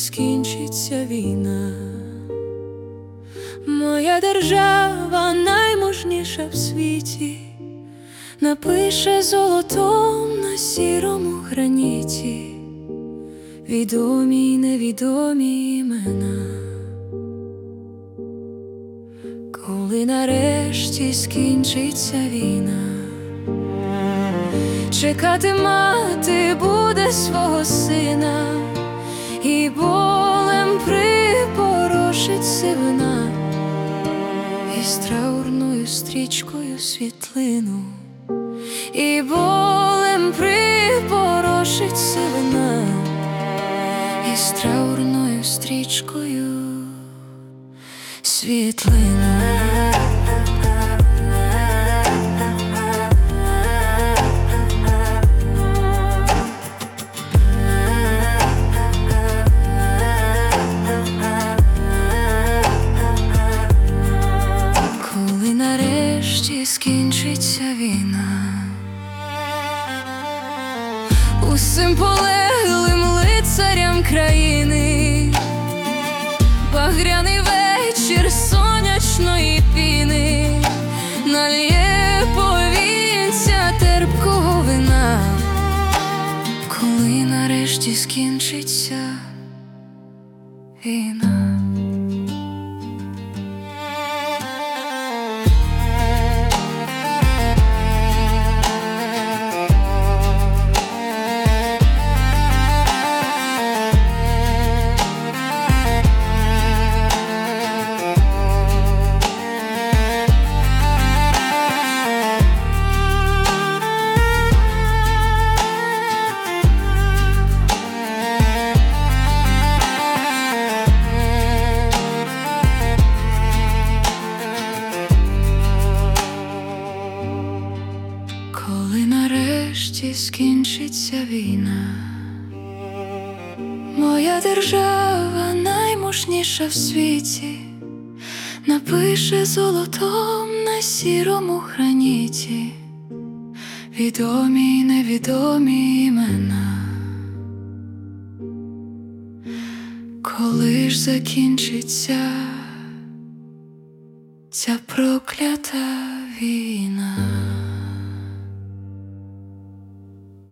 скінчиться війна. Моя держава найможніша в світі, напише золотом на сірому граніті відомі й невідомі імена. Коли нарешті скінчиться війна, чекати мати буде свого сина, і болем припорошить сивина, і з траурною стрічкою світлину, і болем припорошить сивина, і з траурною стрічкою світлину. Коли нарешті скінчиться війна, усім полеглим лицарям країни багряний вечір сонячної піни налє повінця терпкого вина. Коли нарешті скінчиться війна. Коли нарешті скінчиться війна, моя держава найможніша в світі, напише золотом на сірому граніті відомі й невідомі імена. Коли ж закінчиться ця проклята війна?